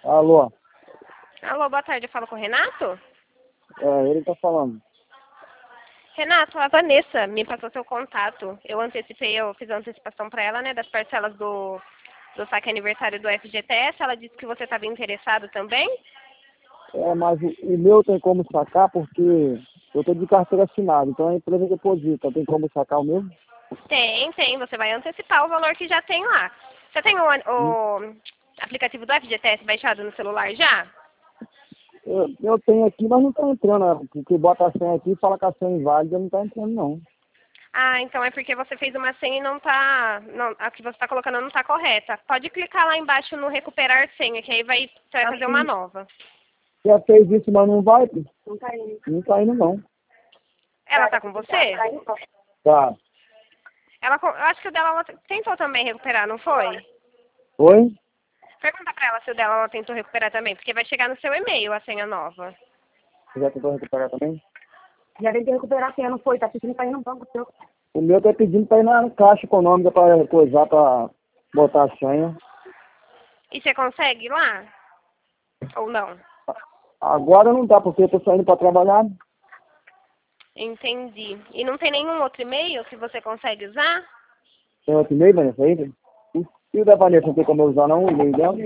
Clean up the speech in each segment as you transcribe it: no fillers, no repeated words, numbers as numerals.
Alô? Alô, boa tarde, eu falo com o Renato? É, ele tá falando. Renato, a Vanessa me passou seu contato. Eu fiz a antecipação para ela, né, das parcelas do saque aniversário do FGTS. Ela disse que você estava interessado também. É, mas o meu tem como sacar porque eu tô de carteira assinada, então a empresa deposita. Tem como sacar o meu? Tem. Você vai antecipar o valor que já tem lá. Você tem o aplicativo do FGTS baixado no celular já? Eu tenho aqui, mas não tá entrando, né? Porque bota a senha aqui e fala que a senha é inválida, não tá entrando não. Ah, então é porque você fez uma senha e não tá. Não, a que você está colocando não está correta. Pode clicar lá embaixo no recuperar senha, que aí você vai fazer uma nova. Já fez isso, mas não vai? Não tá indo. Não tá indo não. Ela tá com você? Tá. Eu acho que o dela ela tentou também recuperar, não foi? Oi? Pergunta pra ela se o dela ela tentou recuperar também, porque vai chegar no seu e-mail a senha nova. Você já tentou recuperar também? Já tentei recuperar a senha, não foi? Tá pedindo pra ir no banco seu. O meu tá pedindo pra ir na Caixa Econômica pra coisar, pra botar a senha. E você consegue ir lá? Ou não? Agora não dá, porque eu tô saindo pra trabalhar. Entendi. E não tem nenhum outro e-mail que você consegue usar? Tem outro e-mail, Vanessa, aí? E o da Vanessa não tem como eu usar não, o e-mail dela?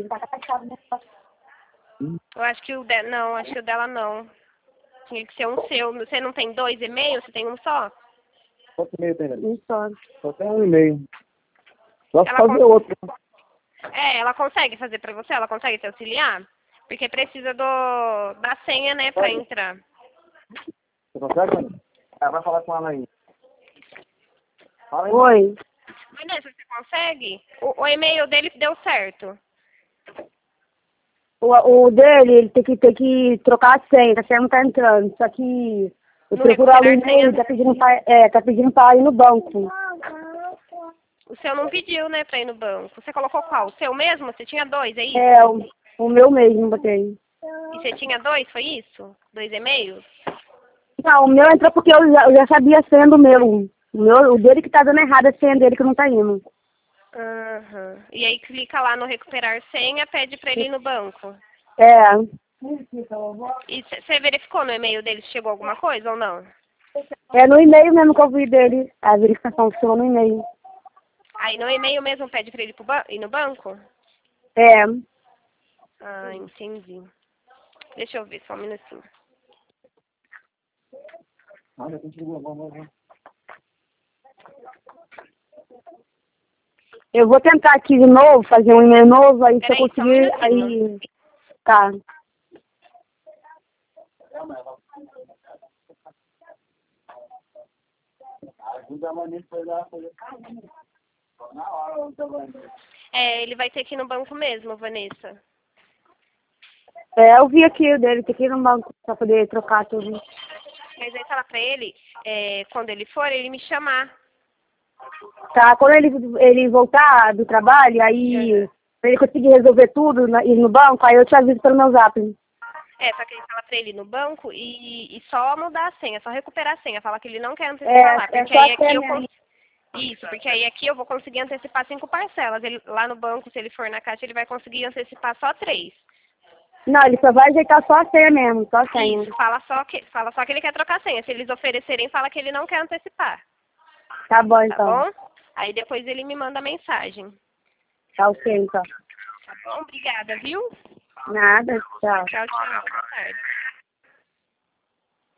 Eu acho que não, acho que o dela não. Tinha que ser um seu. Você não tem dois e-mails? Você tem um só? Quanto e-mail tem, Vanessa? Isso. Só tem um e-mail. Só se Ela fazer outro. ela consegue fazer pra você? Ela consegue te auxiliar? Porque precisa da senha, né, pra entrar. Você consegue, Vanessa? Vai falar com ela aí. Fala aí. Oi. Vanessa, você consegue? O e-mail dele deu certo. O dele, ele tem que trocar a senha, a senha não tá entrando. Só que eu No procuro ali recuperar senha, nele, tá pedindo pra ir no banco. o seu não pediu, né, pra ir no banco. Você colocou qual? O seu mesmo? Você tinha dois, é isso? É, o meu mesmo, botei. E você tinha dois, foi isso? Dois e-mails? Não, o meu entrou porque eu já sabia a senha do meu. O dele que tá dando errado a senha dele que não tá indo. Aham. E aí clica lá no recuperar senha, pede pra ele ir no banco. É. E você verificou no e-mail dele se chegou alguma coisa ou não? É no e-mail mesmo que eu vi dele. A verificação chegou no e-mail. Aí no e-mail mesmo pede pra ele ir no banco? É. Ah, entendi. Deixa eu ver, só um minutinho. Olha, continua, vamos. Eu vou tentar aqui de novo, fazer um e-mail novo, aí se eu Peraí, só um conseguir, minutinho. aí... Tá. Ajuda a Vanessa a fazer. Na hora, Vanessa. Ele vai ter que ir no banco mesmo, Vanessa. É, eu vi aqui o dele, tem que ir no banco pra poder trocar tudo. Mas aí fala pra ele, quando ele for, ele me chamar. Tá, quando ele voltar do trabalho, aí... Pra ele conseguir resolver tudo, ir no banco, aí eu te aviso pelo meu zap. Só que ele fala pra ele ir no banco e só mudar a senha, só recuperar a senha. Fala que ele não quer antecipar lá, porque só aí a aqui eu senha. Isso, porque aí aqui eu vou conseguir antecipar 5 parcelas. Lá no banco, se ele for na caixa, ele vai conseguir antecipar só 3. Não, ele só vai ajeitar só a senha mesmo, só a senha. Isso, fala só que ele quer trocar a senha. Se eles oferecerem, fala que ele não quer antecipar. Tá bom, Tá então. bom? Aí depois ele me manda mensagem. Tá ok, então. Tá bom? Obrigada, viu? Nada, tchau. Tchau, tchau. Boa tarde.